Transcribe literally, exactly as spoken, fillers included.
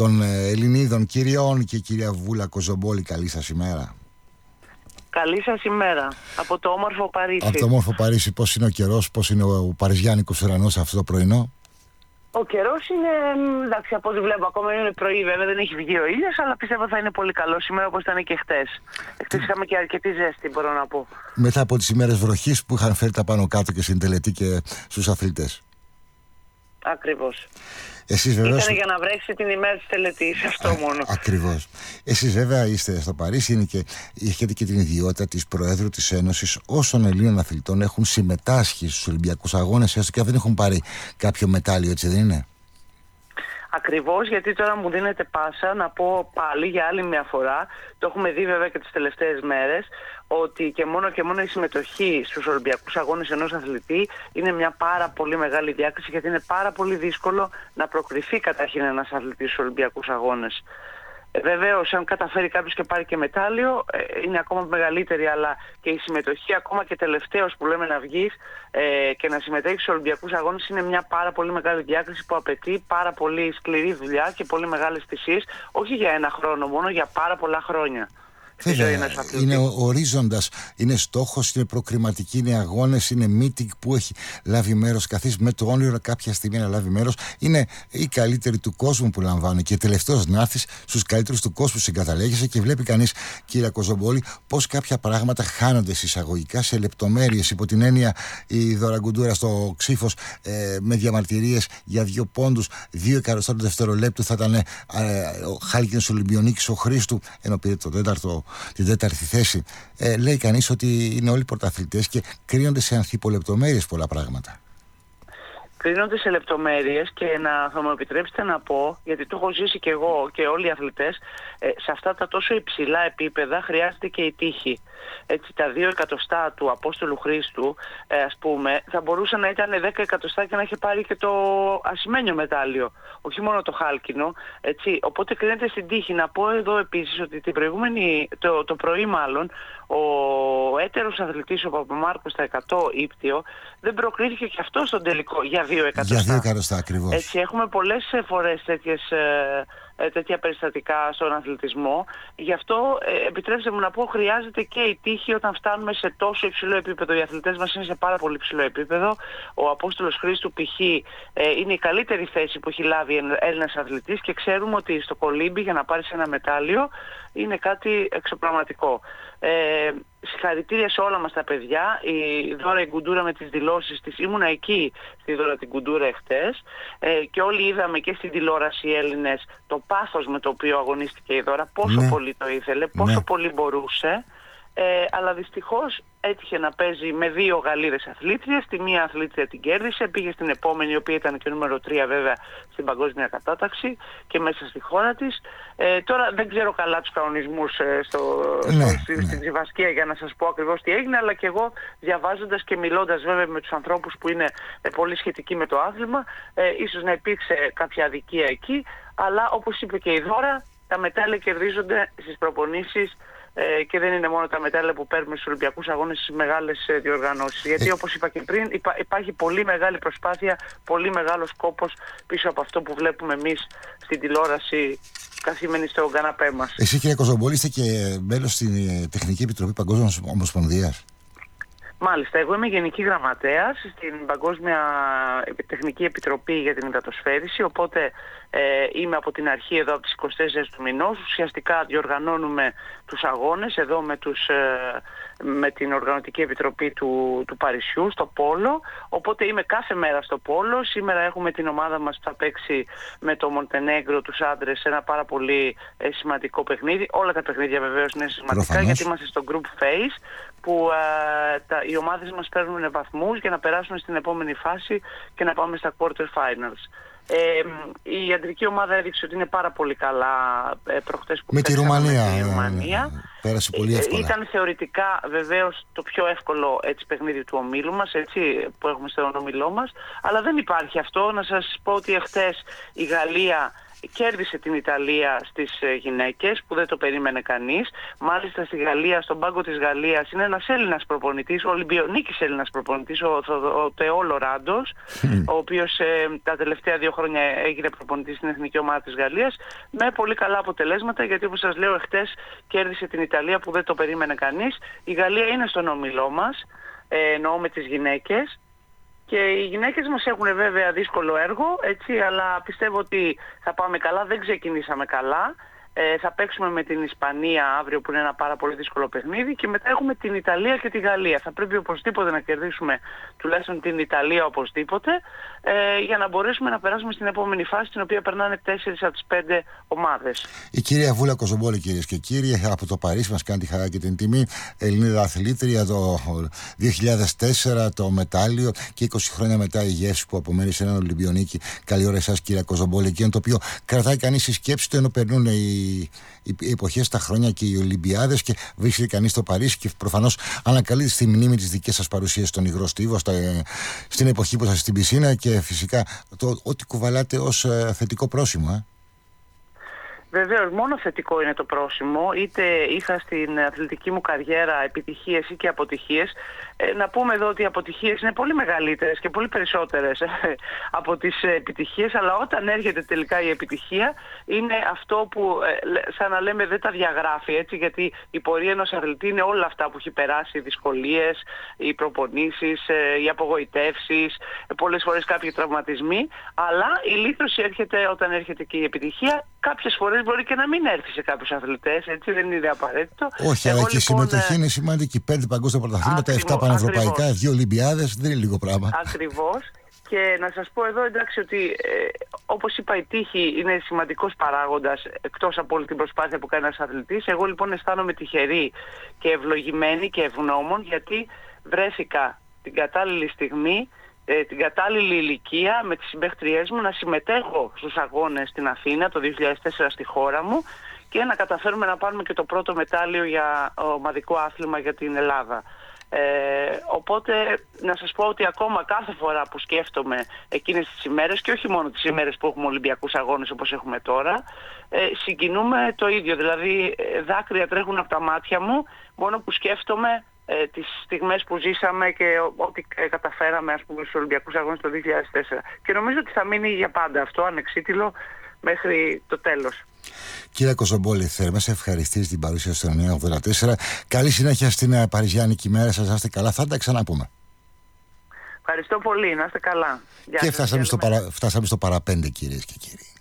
των Ελληνίδων κυριών. Και κυρία Βούλα Κοζομπόλη, καλή σας ημέρα. Καλή σας ημέρα από το όμορφο Παρίσι. Από το όμορφο Παρίσι, πώς είναι ο καιρός, πώς είναι ο παριζιάνικος ουρανός αυτό το πρωινό? Ο καιρός είναι, εντάξει, από ό,τι βλέπω ακόμα είναι πρωί, βέβαια δεν έχει βγει ο ήλιος, αλλά πιστεύω θα είναι πολύ καλό σήμερα όπως ήταν και χτες. Χτες είχαμε και αρκετή ζέστη, μπορώ να πω. Μετά από τις ημέρες βροχής που είχαν φέρει τα πάνω κάτω και στην τελετή και στους αθλητές. Ακριβώς. Εσείς βεβαίως... Ήτανε για να βρέξει την ημέρα της τελετής, αυτό Α, μόνο. Ακριβώς. Εσείς βέβαια είστε στο Παρίσι, είναι και, έχετε και την ιδιότητα της Προέδρου της Ένωσης όσων Ελλήνων αθλητών έχουν συμμετάσχει στους Ολυμπιακούς Αγώνες, έστω και δεν έχουν πάρει κάποιο μετάλλιο, έτσι δεν είναι? Ακριβώς, γιατί τώρα μου δίνεται πάσα να πω πάλι για άλλη μια φορά, το έχουμε δει βέβαια και τις τελευταίες μέρες, ότι και μόνο και μόνο η συμμετοχή στους Ολυμπιακούς Αγώνες ενός αθλητή είναι μια πάρα πολύ μεγάλη διάκριση, γιατί είναι πάρα πολύ δύσκολο να προκριθεί καταρχήν ένας αθλητής στους Ολυμπιακούς Αγώνες. Ε, βεβαίως, αν καταφέρει κάποιος και πάρει και μετάλλιο, ε, είναι ακόμα μεγαλύτερη, αλλά και η συμμετοχή, ακόμα και τελευταίος που λέμε να βγεις ε, και να συμμετέχει στους Ολυμπιακούς Αγώνες, είναι μια πάρα πολύ μεγάλη διάκριση που απαιτεί πάρα πολύ σκληρή δουλειά και πολύ μεγάλες θυσίες, όχι για ένα χρόνο μόνο, για πάρα πολλά χρόνια. Βέβαια, είναι ορίζοντας, είναι στόχος, είναι προκριματική, είναι αγώνες, είναι meeting που έχει λάβει μέρος, καθείς με το όνειρο κάποια στιγμή να λάβει μέρος. Είναι οι καλύτεροι του κόσμου που λαμβάνουν και τελευταίος να έρθεις στους καλύτερους του κόσμου, συγκαταλέγεσαι και βλέπει κανείς, κύριε Κοζομπόλη, πως κάποια πράγματα χάνονται εισαγωγικά σε λεπτομέρειες. Υπό την έννοια, η Δώρα Γκουντούρα στο Ξύφος ε, με διαμαρτυρίες για δύο πόντους, δύο εκατοστά του δευτερολέπτου θα ήταν ε, ο Χάλκινος Ολυμπιονίκης, ο Χρήστου, ενώ πήρε το τέταρτο. Την τέταρτη θέση. Ε, λέει κανείς ότι είναι όλοι πρωταθλητές και κρίνονται σε ανθιπολεπτομέρειες πολλά πράγματα. Κρίνονται σε λεπτομέρειες και να, θα μου επιτρέψετε να πω, γιατί το έχω ζήσει και εγώ και όλοι οι αθλητές, ε, σε αυτά τα τόσο υψηλά επίπεδα χρειάζεται και η τύχη. Έτσι, τα δύο εκατοστά του Απόστολου Χρήστου, ε, ας πούμε, θα μπορούσαν να ήταν δέκα εκατοστά και να είχε πάρει και το ασημένιο μετάλλιο, όχι μόνο το χάλκινο. Έτσι. Οπότε κρίνεται στην τύχη. Να πω εδώ επίσης ότι την προηγούμενη, το, το πρωί μάλλον, ο έτερος αθλητής, ο Παπαμάρκος στα εκατό ύπτιο, δεν προκρίθηκε και αυτό στον τελικό για δύο εκατοστά. Για δύο εκατοστά ακριβώς. Έτσι, έχουμε πολλές φορές τέτοιες, ε, τέτοια περιστατικά στον αθλητισμό. Γι' αυτό ε, επιτρέψτε μου να πω, χρειάζεται και η τύχη όταν φτάνουμε σε τόσο υψηλό επίπεδο. Οι αθλητές μας είναι σε πάρα πολύ υψηλό επίπεδο. Ο Απόστολος Χρήστου π.χ. Ε, είναι η καλύτερη θέση που έχει λάβει Έλληνας αθλητής και ξέρουμε ότι στο κολύμπι για να πάρεις ένα μετάλλιο είναι κάτι εξωπραγματικό. Ε, συγχαρητήρια σε όλα μας τα παιδιά. Η Δώρα η Γκουντούρα με τις δηλώσεις της, ήμουνα εκεί στη Δώρα την Γκουντούρα εχθές ε, και όλοι είδαμε και στην τηλεόραση οι Έλληνες το πάθος με το οποίο αγωνίστηκε η Δώρα, πόσο ναι. πολύ το ήθελε, πόσο ναι. πολύ μπορούσε. Ε, αλλά δυστυχώς έτυχε να παίζει με δύο Γαλλίδες αθλήτριες. Τη μία αθλήτρια την κέρδισε, πήγε στην επόμενη, η οποία ήταν και νούμερο τρία βέβαια στην παγκόσμια κατάταξη και μέσα στη χώρα της. Ε, τώρα δεν ξέρω καλά τους κανονισμούς ε, στο, ναι, στο, στη, ναι. στην Ξηβασκία για να σας πω ακριβώς τι έγινε, αλλά και εγώ διαβάζοντας και μιλώντας βέβαια με τους ανθρώπους που είναι ε, πολύ σχετικοί με το άθλημα, ε, ίσως να υπήρξε κάποια αδικία εκεί, αλλά όπως είπε και η Δώρα, τα μετάλλια κερδίζονται στις προπονήσεις. Ε, και δεν είναι μόνο τα μετάλλια που παίρνουμε στους Ολυμπιακούς Αγώνες στις μεγάλες ε, διοργανώσεις. Γιατί όπως είπα και πριν, υπά, υπάρχει πολύ μεγάλη προσπάθεια, πολύ μεγάλος κόπος πίσω από αυτό που βλέπουμε εμείς στην τηλεόραση καθήμενοι στον καναπέ μας. Εσύ, κύριε Κοζομπόλη, είστε και μέλος στην Τεχνική Επιτροπή Παγκόσμιας Ομοσπονδίας. Μάλιστα, εγώ είμαι Γενική Γραμματέας στην Παγκόσμια Τεχνική Επιτροπή για την Υδατοσφαίριση, οπότε ε, είμαι από την αρχή εδώ από τις είκοσι τέσσερις του μηνός. Ουσιαστικά διοργανώνουμε τους αγώνες εδώ με, τους, ε, με την Οργανωτική Επιτροπή του, του Παρισιού στο Πόλο, οπότε είμαι κάθε μέρα στο Πόλο. Σήμερα έχουμε την ομάδα μας που θα παίξει με το Μοντενέγκρο, τους άντρες, σε ένα πάρα πολύ ε, σημαντικό παιχνίδι. Όλα τα παιχνίδια βεβαίως είναι σημαντικά. Προφανώς. Γιατί είμαστε στο Group Phase, που ε, τα, οι ομάδες μας παίρνουν βαθμούς για να περάσουν στην επόμενη φάση και να πάμε στα Quarter Finals. Ε, η ιατρική ομάδα έδειξε ότι είναι πάρα πολύ καλά ε, προχτές που με τη Ρουμανία. Με τη Ρουμανία. Πέρασε πολύ εύκολα. Ε, ήταν θεωρητικά βεβαίως το πιο εύκολο έτσι, παιχνίδι του ομίλου μας, έτσι, που έχουμε στον ομίλό μας, αλλά δεν υπάρχει αυτό. Να σας πω ότι εχθές η Γαλλία κέρδισε την Ιταλία στις γυναίκες που δεν το περίμενε κανείς. Μάλιστα στη Γαλλία, στον πάγκο της Γαλλίας, είναι ένας Έλληνας προπονητής, ο Ολυμπιονίκης Έλληνας προπονητής, ο, ο, ο Τεόλο Ράντος, ο οποίος ε, τα τελευταία δύο χρόνια έγινε προπονητής στην εθνική ομάδα της Γαλλίας, με πολύ καλά αποτελέσματα, γιατί όπως σας λέω εχθές κέρδισε την Ιταλία που δεν το περίμενε κανείς. Η Γαλλία είναι στον όμιλό μας, ε, εννοώ με τις γυναίκες. Και οι γυναίκες μας έχουν βέβαια δύσκολο έργο, έτσι, αλλά πιστεύω ότι θα πάμε καλά, δεν ξεκινήσαμε καλά. Ε, θα παίξουμε με την Ισπανία αύριο που είναι ένα πάρα πολύ δύσκολο παιχνίδι και μετά έχουμε την Ιταλία και τη Γαλλία. Θα πρέπει οπωσδήποτε να κερδίσουμε τουλάχιστον την Ιταλία οπωσδήποτε ε, για να μπορέσουμε να περάσουμε στην επόμενη φάση, στην οποία περνάνε τέσσερις από τις πέντε ομάδες. Η κυρία Βούλα Κοζομπόλη, κυρίες και κύριοι, από το Παρίσι μας κάνει τη χαρά και την τιμή. Ελληνίδα αθλήτρια, το δύο χιλιάδες τέσσερα το μετάλλιο και είκοσι χρόνια μετά η γεύση που απομένει σε έναν Ολυμπιονίκη. Καλή ώρα εσάς, κυρία Κοζομπόλη, εκείνο το οποίο κρατάει κανείς η σκέψη του ενώ περνούν οι οι εποχές, τα χρόνια και οι Ολυμπιάδες και βρίσκεται κανείς στο Παρίσι και προφανώς ανακαλείται στη μνήμη της δικής σας παρουσίας στον υγρό στίβο, στα, στην εποχή που σας στην πισίνα και φυσικά το ό,τι κουβαλάτε ως ε, θετικό πρόσημο. Ε. Βεβαίως, μόνο θετικό είναι το πρόσημο. Είτε είχα στην αθλητική μου καριέρα επιτυχίες ή και αποτυχίες. Ε, να πούμε εδώ ότι οι αποτυχίες είναι πολύ μεγαλύτερες και πολύ περισσότερες ε, από τις επιτυχίες, αλλά όταν έρχεται τελικά η επιτυχία είναι αυτό που ε, σαν να λέμε δεν τα διαγράφει, έτσι, γιατί η πορεία ενός αθλητή είναι όλα αυτά που έχει περάσει, οι δυσκολίες, οι προπονήσεις, ε, οι απογοητεύσεις, ε, πολλές φορές κάποιοι τραυματισμοί, αλλά η λύτρωση έρχεται όταν έρχεται και η επιτυχία. Κάποιες φορές μπορεί και να μην έρθει σε κάποιους αθλητές, έτσι, δεν είναι απαραίτητο. Όχι, αλλά και η λοιπόν, συμμετοχή είναι σημαντική. Πέντε παγκόσμια πρωταθλήματα, εφτά πανευρωπαϊκά, δύο Ολυμπιάδες, δεν είναι λίγο πράγμα. Ακριβώς. Και να σας πω εδώ, εντάξει, ότι ε, όπως είπα, η τύχη είναι σημαντικός παράγοντας εκτός από όλη την προσπάθεια που κάνει ένας αθλητής. Εγώ λοιπόν αισθάνομαι τυχερή και ευλογημένη και ευγνώμων, γιατί βρέθηκα την κατάλληλη στιγμή, την κατάλληλη ηλικία με τις συμπαίχτριές μου να συμμετέχω στους αγώνες στην Αθήνα το δύο χιλιάδες τέσσερα στη χώρα μου και να καταφέρουμε να πάρουμε και το πρώτο μετάλλιο για ομαδικό άθλημα για την Ελλάδα. Ε, οπότε να σας πω ότι ακόμα κάθε φορά που σκέφτομαι εκείνες τις ημέρες και όχι μόνο τις ημέρες που έχουμε Ολυμπιακούς αγώνες όπως έχουμε τώρα, ε, συγκινούμε το ίδιο, δηλαδή δάκρυα τρέχουν από τα μάτια μου μόνο που σκέφτομαι Ε, τις στιγμές που ζήσαμε και ό,τι ε, καταφέραμε, ας πούμε, στους Ολυμπιακούς Αγώνες το δύο χιλιάδες τέσσερα. Και νομίζω ότι θα μείνει για πάντα αυτό ανεξίτηλο μέχρι το τέλος. Κύριε Κοζομπόλη, θέλουμε σε ευχαριστήσει την παρουσία στο εννιά ογδόντα τέσσερα. Καλή συνέχεια στην παριζιάνικη μέρα σας, να είστε καλά, θα τα ξαναπούμε. Ευχαριστώ πολύ, να είστε καλά. Και φτάσαμε στο, παρα... φτάσαμε στο παραπέντε, κυρίες και κύριοι.